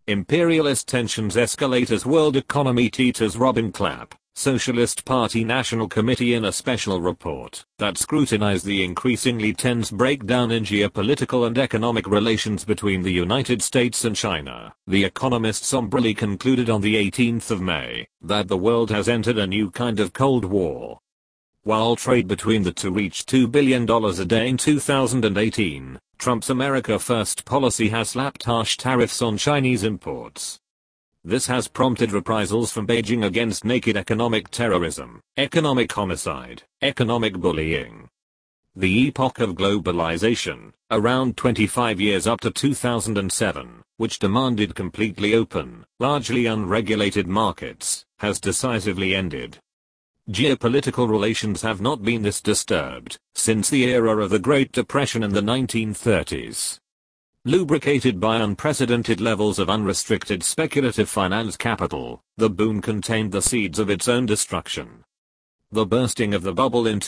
Imperialist tensions escalate as world economy teeters. Robin Clapp, Socialist Party National Committee. In a special report that scrutinized the increasingly tense breakdown in geopolitical and economic relations between the United States and China, The Economist somberly concluded on the 18th of May that the world has entered a new kind of Cold War. While trade between the two reached $2 billion a day in 2018, Trump's America First policy has slapped harsh tariffs on Chinese imports. This has prompted reprisals from Beijing against naked economic terrorism, economic homicide, economic bullying. The epoch of globalization, around 25 years up to 2007, which demanded completely open, largely unregulated markets, has decisively ended. Geopolitical relations have not been this disturbed since the era of the Great Depression in the 1930s. Lubricated by unprecedented levels of unrestricted speculative finance capital, the boom contained the seeds of its own destruction. The bursting of the bubble in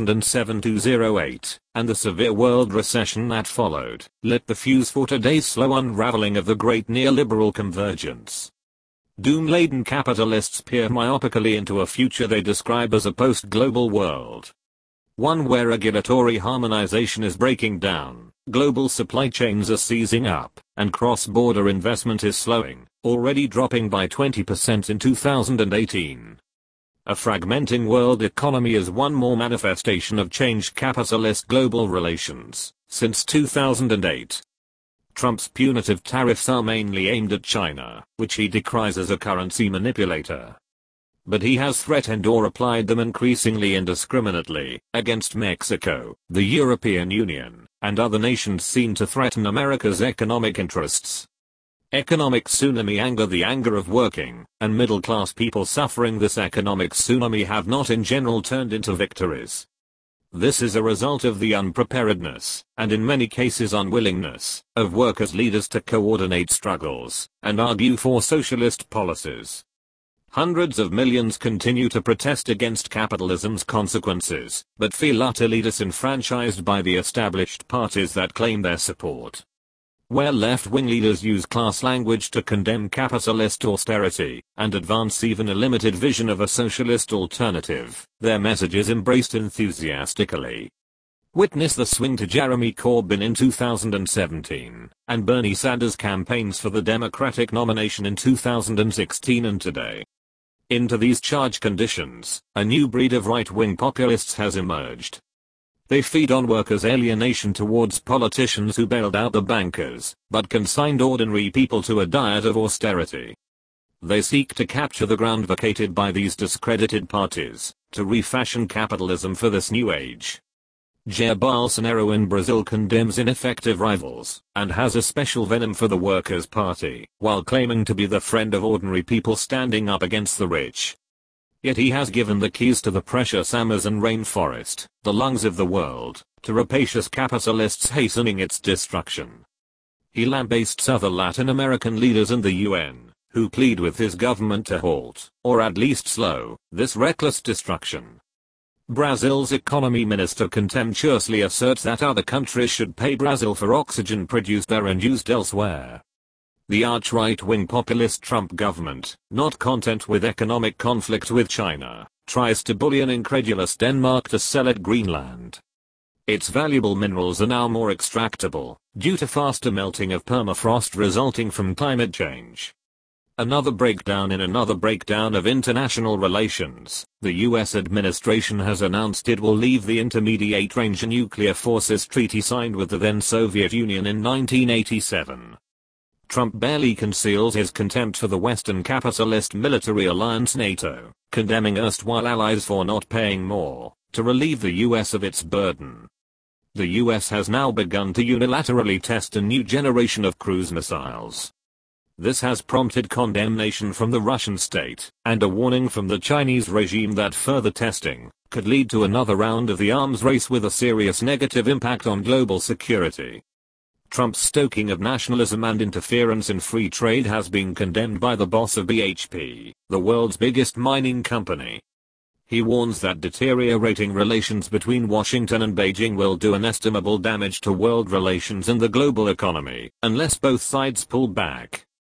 2007-08, and the severe world recession that followed, lit the fuse for today's slow unraveling of the great neoliberal convergence. Doom-laden capitalists peer myopically into a future they describe as a post-global world. One where regulatory harmonization is breaking down, global supply chains are seizing up, and cross-border investment is slowing, already dropping by 20% in 2018. A fragmenting world economy is one more manifestation of changed capitalist global relations since 2008. Trump's punitive tariffs are mainly aimed at China, which he decries as a currency manipulator. But he has threatened or applied them increasingly indiscriminately against Mexico, the European Union, and other nations seen to threaten America's economic interests. Economic tsunami anger. The anger of working and middle-class people suffering this economic tsunami have not in general turned into victories. This is a result of the unpreparedness, and in many cases unwillingness, of workers' leaders to coordinate struggles and argue for socialist policies. Hundreds of millions continue to protest against capitalism's consequences, but feel utterly disenfranchised by the established parties that claim their support. Where left-wing leaders use class language to condemn capitalist austerity and advance even a limited vision of a socialist alternative, their message is embraced enthusiastically. Witness the swing to Jeremy Corbyn in 2017, and Bernie Sanders' campaigns for the Democratic nomination in 2016 and today. Into these charged conditions, a new breed of right-wing populists has emerged. They feed on workers' alienation towards politicians who bailed out the bankers, but consigned ordinary people to a diet of austerity. They seek to capture the ground vacated by these discredited parties, to refashion capitalism for this new age. Jair Bolsonaro in Brazil condemns ineffective rivals, and has a special venom for the Workers' Party, while claiming to be the friend of ordinary people standing up against the rich. Yet he has given the keys to the precious Amazon rainforest, the lungs of the world, to rapacious capitalists hastening its destruction. He lambastes other Latin American leaders and the UN, who plead with his government to halt, or at least slow, this reckless destruction. Brazil's economy minister contemptuously asserts that other countries should pay Brazil for oxygen produced there and used elsewhere. The arch-right-wing populist Trump government, not content with economic conflict with China, tries to bully an incredulous Denmark to sell it Greenland. Its valuable minerals are now more extractable, due to faster melting of permafrost resulting from climate change. Another breakdown of international relations. The US administration has announced it will leave the Intermediate Range Nuclear Forces Treaty signed with the then Soviet Union in 1987. Trump barely conceals his contempt for the Western capitalist military alliance NATO, condemning erstwhile allies for not paying more to relieve the US of its burden. The US has now begun to unilaterally test a new generation of cruise missiles. This has prompted condemnation from the Russian state, and a warning from the Chinese regime that further testing could lead to another round of the arms race with a serious negative impact on global security. Trump's stoking of nationalism and interference in free trade has been condemned by the boss of BHP, the world's biggest mining company. He warns that deteriorating relations between Washington and Beijing will do inestimable damage to world relations and the global economy, unless both sides pull back.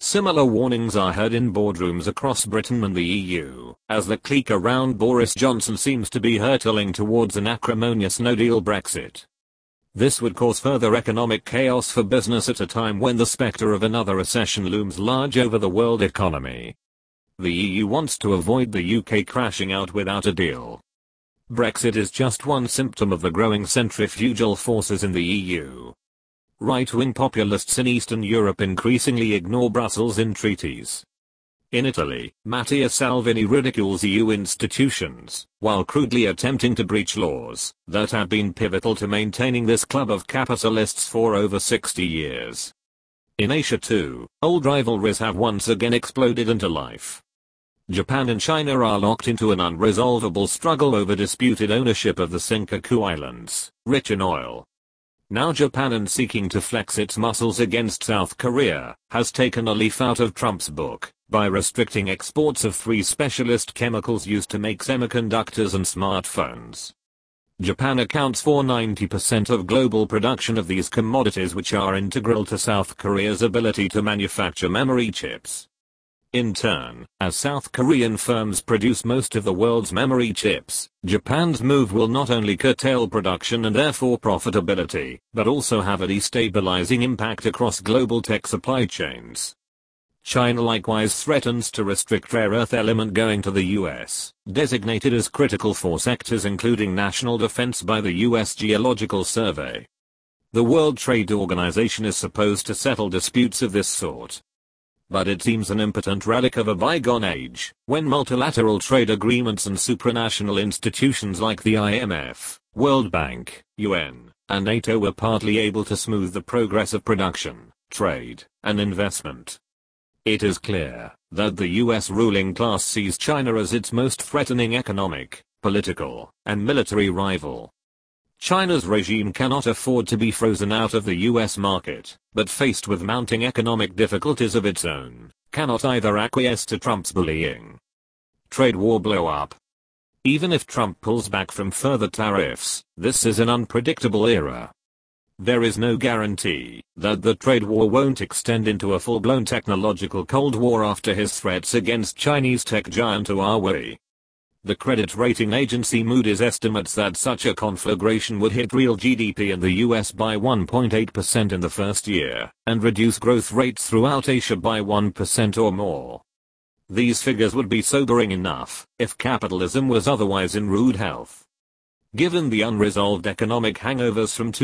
Similar warnings are heard in boardrooms across Britain and the EU, as the clique around Boris Johnson seems to be hurtling towards an acrimonious no-deal Brexit. This would cause further economic chaos for business at a time when the spectre of another recession looms large over the world economy. The EU wants to avoid the UK crashing out without a deal. Brexit is just one symptom of the growing centrifugal forces in the EU. Right-wing populists in Eastern Europe increasingly ignore Brussels in treaties. In Italy, Matteo Salvini ridicules EU institutions, while crudely attempting to breach laws that have been pivotal to maintaining this club of capitalists for over 60 years. In Asia too, old rivalries have once again exploded into life. Japan and China are locked into an unresolvable struggle over disputed ownership of the Senkaku Islands, rich in oil. Now Japan, seeking to flex its muscles against South Korea, has taken a leaf out of Trump's book by restricting exports of 3 specialist chemicals used to make semiconductors and smartphones. Japan accounts for 90% of global production of these commodities, which are integral to South Korea's ability to manufacture memory chips. In turn, as South Korean firms produce most of the world's memory chips, Japan's move will not only curtail production and therefore profitability, but also have a destabilizing impact across global tech supply chains. China likewise threatens to restrict rare earth element going to the US, designated as critical for sectors including national defense by the US Geological Survey. The World Trade Organization is supposed to settle disputes of this sort. But it seems an impotent relic of a bygone age, when multilateral trade agreements and supranational institutions like the IMF, World Bank, UN, and NATO were partly able to smooth the progress of production, trade, and investment. It is clear that the US ruling class sees China as its most threatening economic, political, and military rival. China's regime cannot afford to be frozen out of the US market, but faced with mounting economic difficulties of its own, cannot either acquiesce to Trump's bullying. Trade war blow up. Even if Trump pulls back from further tariffs, this is an unpredictable era. There is no guarantee that the trade war won't extend into a full-blown technological Cold War after his threats against Chinese tech giant Huawei. The credit rating agency Moody's estimates that such a conflagration would hit real GDP in the US by 1.8% in the first year, and reduce growth rates throughout Asia by 1% or more. These figures would be sobering enough if capitalism was otherwise in rude health. Given the unresolved economic hangovers from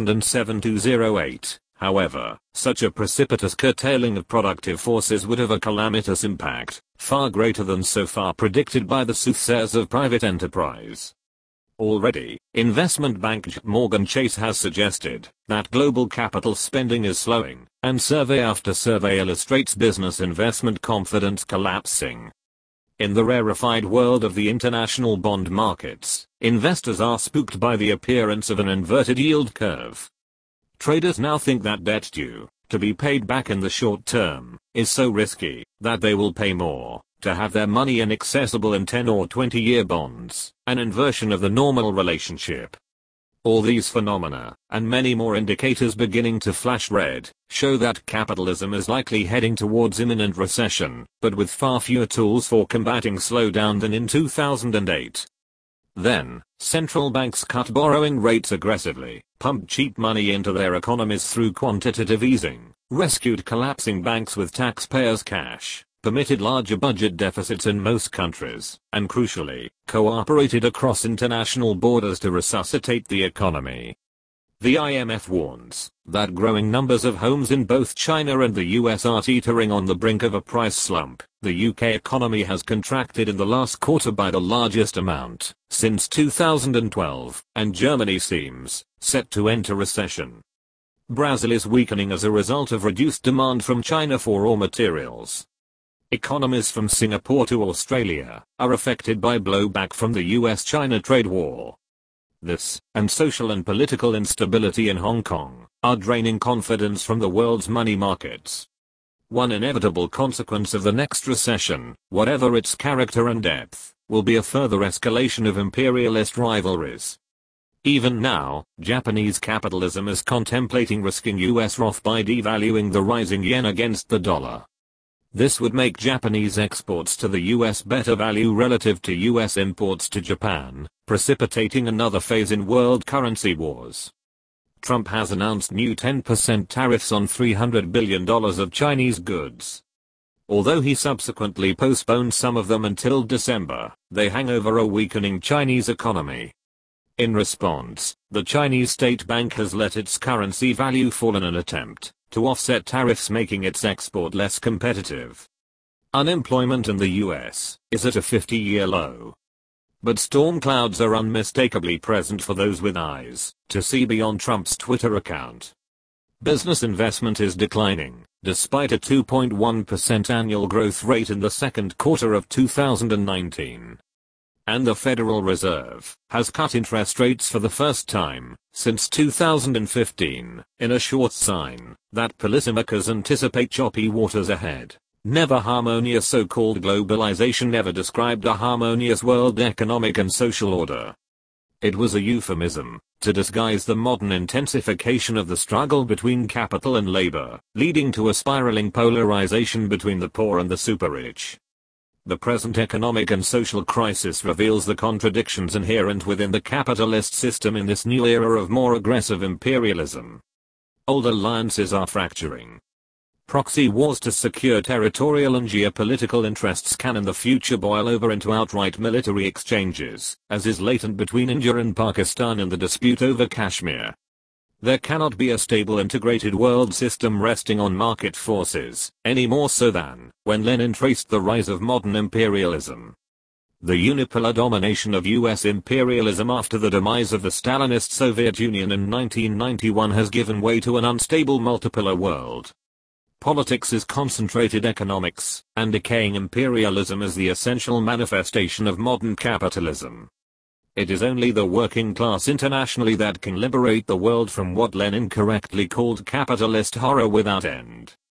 2007-08, however, such a precipitous curtailing of productive forces would have a calamitous impact, far greater than so far predicted by the soothsayers of private enterprise. Already, investment bank JP Morgan Chase has suggested that global capital spending is slowing, and survey after survey illustrates business investment confidence collapsing. In the rarefied world of the international bond markets, investors are spooked by the appearance of an inverted yield curve. Traders now think that debt due to be paid back in the short term is so risky that they will pay more to have their money inaccessible in 10 or 20-year bonds, an inversion of the normal relationship. All these phenomena, and many more indicators beginning to flash red, show that capitalism is likely heading towards imminent recession, but with far fewer tools for combating slowdown than in 2008. Then, central banks cut borrowing rates aggressively, pumped cheap money into their economies through quantitative easing, rescued collapsing banks with taxpayers' cash, permitted larger budget deficits in most countries, and crucially, cooperated across international borders to resuscitate the economy. The IMF warns that growing numbers of homes in both China and the US are teetering on the brink of a price slump. The UK economy has contracted in the last quarter by the largest amount since 2012, and Germany seems set to enter recession. Brazil is weakening as a result of reduced demand from China for raw materials. Economies from Singapore to Australia are affected by blowback from the US-China trade war. This, and social and political instability in Hong Kong, are draining confidence from the world's money markets. One inevitable consequence of the next recession, whatever its character and depth, will be a further escalation of imperialist rivalries. Even now, Japanese capitalism is contemplating risking US ROF by devaluing the rising yen against the dollar. This would make Japanese exports to the US better value relative to US imports to Japan, precipitating another phase in world currency wars. Trump has announced new 10% tariffs on $300 billion of Chinese goods. Although he subsequently postponed some of them until December, they hang over a weakening Chinese economy. In response, the Chinese state bank has let its currency value fall in an attempt to offset tariffs, making its export less competitive. Unemployment in the US is at a 50-year low. But storm clouds are unmistakably present for those with eyes to see beyond Trump's Twitter account. Business investment is declining, despite a 2.1% annual growth rate in the second quarter of 2019. And the Federal Reserve has cut interest rates for the first time since 2015, in a short sign that policymakers anticipate choppy waters ahead. Never harmonious. So-called globalization never described a harmonious world economic and social order. It was a euphemism to disguise the modern intensification of the struggle between capital and labor, leading to a spiraling polarization between the poor and the super-rich. The present economic and social crisis reveals the contradictions inherent within the capitalist system in this new era of more aggressive imperialism. Old alliances are fracturing. Proxy wars to secure territorial and geopolitical interests can in the future boil over into outright military exchanges, as is latent between India and Pakistan in the dispute over Kashmir. There cannot be a stable integrated world system resting on market forces, any more so than when Lenin traced the rise of modern imperialism. The unipolar domination of US imperialism after the demise of the Stalinist Soviet Union in 1991 has given way to an unstable multipolar world. Politics is concentrated economics, and decaying imperialism is the essential manifestation of modern capitalism. It is only the working class internationally that can liberate the world from what Lenin correctly called capitalist horror without end.